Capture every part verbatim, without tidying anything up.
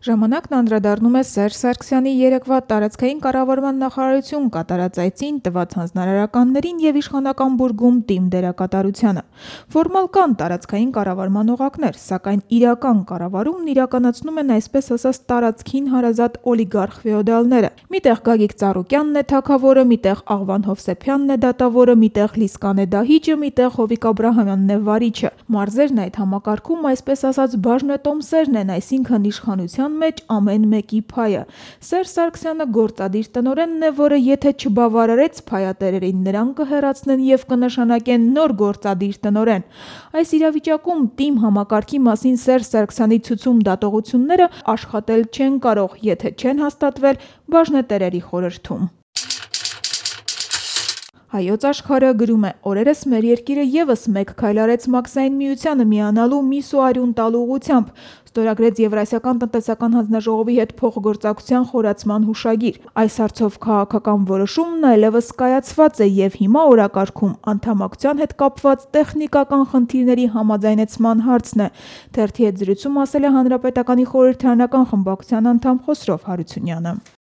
Ժամանակն անդրադառնում է Սերժ Սարգսյանի երեկվա տարածքային կառավարման նախարարություն կատարած այցին տված հանձնարարականներին և իշխանական բուրգում ՏԻՄ դերակատարությանը։ Ֆորմալ կան տարածքային կառավարման օղակներ, սակայն իրական կառավարումն իրականացնում են այսպես ասած տարածքին հարազատ օլիգարխ ֆեոդալները։ Միտեղ Գագիկ Ծառուկյանն է թագավորը, միտեղ Աղվան Հովսեփյանն է դատավորը, միտեղ Լիսկան է դահիճը, միտեղ Հովիկ Աբրահամյանն է վարիչը։ Մարզերն այդ համակարգում այսպես ասած բաժնետոմսերն են, այսինքն իշխանության մեջ ամեն մեկի փայը։ Սերժ Սարգսյանը գործադիր տնօրենն է, որը եթե չբավարարեց փայատերերին, նրան կհեռացնեն և կնշանակեն նոր գործադիր տնօրեն։ Այս իրավիճակում ՏԻՄ համակարգի մասին Սերժ Սարգսյանի ցուցում դատողությունները աշխատել չեն կարող, եթե չեն հաստատվել բաժնետերերի խորհրդում։ Հայոց Աշխարհը գրում է. օրերս մեր երկիրը ևս մեկ քայլ արեց Մաքսային միությանը միանալու միս ու արյուն տալու ուղղությամբ, ստորագրեց Եվրասիական տնտեսական հանձնաժողովի հետ փոխգործակցության խորացման հուշագիր։ Այս հարցով քաղաքական որոշումն այլևս կայացված է և հիմա օրակարգում անդամակցության հետ կապված տեխնիկական խնդիրների համաձայնեցման հարցն է, թերթի հետ զրույցում ասել է Հանրապետականի խորհրդարանական խմբակցության անդամ Խոսրով Հարությունյանը։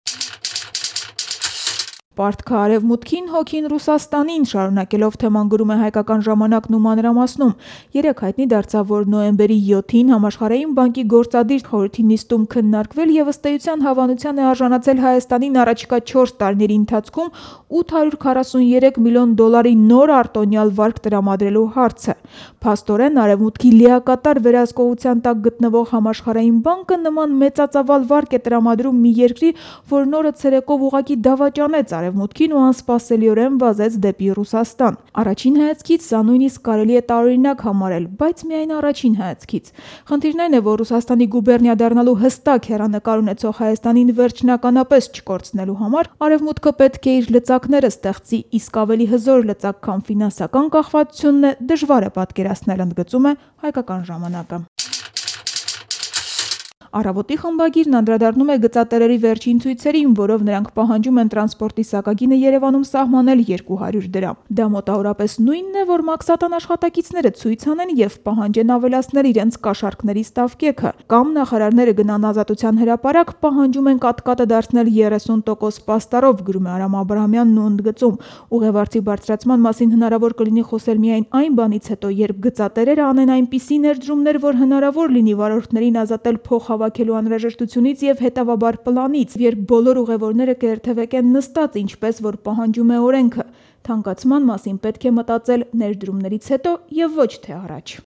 Պարտքը արևմուտքին, հոգին Ռուսաստանին, շարունակելով թեման գրում է Հայկական ժամանակն ու մանրամասնում։ Երեկ հայտնի դարձավ, որ նոյեմբերի յոթին Համաշխարհային բանկի գործադիր խորհրդի նիստում քննարկվել և ըստ էության հավանության է արժանացել Հայաստանին առաջիկա չորս տարիների ընթացքում ութ հարյուր քառասուններեք միլիոն դոլարի նոր արտոնյալ վարկ տրամադրելու հարցը։ Փաստորեն արևմուտքի լիակատար վերահսկողության տակ գտնվող Համաշխարհային բանկը նման մեծածավալ վարկ է տրամադրում մի երկրի, որն օրը ցերեկով ուղղակի դավաճանեց արևմուտքին ու անսպասելիորեն վազեց դեպի Ռուսաստան։ Առաջին հայացքից սա նույնիսկ կարելի է տարօրինակ համարել, բայց միայն առաջին հայացքից։ Խնդիրն այն է, որ Ռուսաստանի գուբերնիա դառնալու հստակ հեռանկար ունեցող Հայաստանին վերջնականապես չկորցնելու համար արևմուտքը պետք է իր լծակները ստեղծի, իսկ ավելի հզոր լծակ, քան ֆինանսական կախվածությունն է, դժվար է պատկերացնել, ընդգծում է Հայկական ժամանակը։ Առավոտի խմբագիրն անդրադառնում է գծատերերի վերջին ցույցերին, որով նրանք պահանջում են տրանսպորտի սակագինը Երևանում սահմանել երկու հարյուր դրամ։ Դա մոտավորապես նույնն է, որ մաքսատան աշխատակիցները ցույց անեն և պահանջեն ավելացնել իրենց կաշառքների ստավկեքը, կամ նախարարները գնան Ազատության հրապարակ, պահանջում են կաթկատը դարձնել երեսուն տոկոս պաստառով, գրում է Արամ Աբրահամյանն ու ընդգծում։ Ուղևորցի բարձրացման մասին հնարավոր կլինի խոսել միայն այն բանից հետո, երբ գծատերերը անեն այնպիսի ներդրումներ, որ հնարավոր լինի վարորդներին ազատել փոխ հավաքելու անհրաժեշտությունից և հետևաբար պլանից, երբ բոլոր ուղևորները կերթևեկեն նստած, ինչպես որ պահանջում է օրենքը։ Թանկացման մասին պետք է մտածել ներդրումներից հետո և ոչ թե առաջ։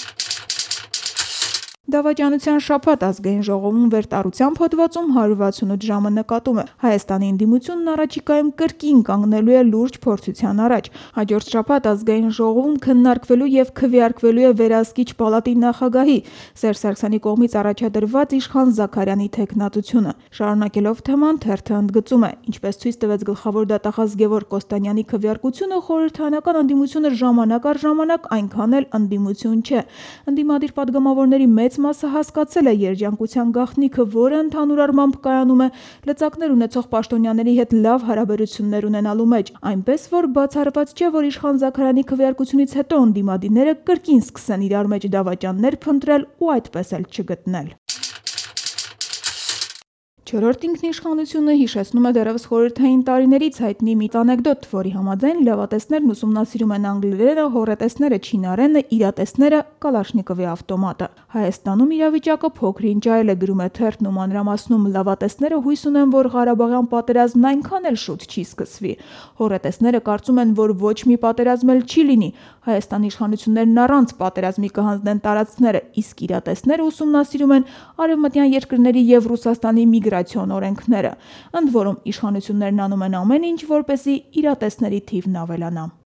Դավաճանության շաբաթ ազգային ժողովում վերտարությամբ հոդվածում հարյուր վաթսունութ ժամը նկատում է. Հայաստանի ընդդիմությունն առաջիկայում կրկին կանգնելու է լուրջ փորձության առաջ։ Հաջորդ շաբաթ ազգային ժողովում քննարկվելու և քվեարկվելու է վերահսկիչ պալատի նախագահի Սերժ Սարգսյանի կողմից առաջադրված Իշխան Զաքարյանի թեկնածությունը։ Շարունակելով թեման, թերթը ընդգծում է. ինչպես ցույց տվեց գլխավոր դատախազ Գևորգ Կոստանյանի քվեարկությունը, խորհրդարանական ընդդիմությունը ժամանակ առ ժամանակ այնքան էլ ընդդիմություն չէ։ Ընդդիմադիր պատգամավորների մեծ մասը հասկացել է երջանկության գաղտնիքը, որը ընդհանուր առմամբ կայանում է լծակներ ունեցող պաշտոնյաների հետ լավ հարաբերություններ ունենալու մեջ, այնպես որ բացառված չէ, որ Իշխան Զաքարյանի քվեարկությունից հետո ընդդիմադիրները կրկին սկսեն իրար մեջ դավաճաններ փնտրել ու այդպես էլ չգտնել։ Չորրորդ ինքնիշխանությունը հիշեցնում է դեռևս խորհրդային տարիներից հայտնի մի անեկդոտ, որի համաձայն լավատեսներն ուսումնասիրում են անգլերենը, հոռետեսները չինարենը, իրատեսները կալաշնիկովի ավտոմատը։ Հայաստանում իրավիճակը փոքր-ինչ այլ է, գրում է թերթն ու մանրամասնում։ Լավատեսները հույս ունեն, որ Ղարաբաղյան պատերազմն այնքան էլ շուտ չի սկսվի։ Հոռետեսները կարծում են, որ ոչ մի պատերազմ էլ չի լինի։ Հայաստանի իշխանություններն առանց պատերազմի կհանձնեն տարածքները, իսկ իրատեսները ուսումնասիրում են արևմտյան երկրների և Ռուսաստանի միգրացիոն օրենքները։ Ընդ որում իշխանություններն անում են ամեն ինչ, որպեսզի իրատեսների թիվն ավելանա։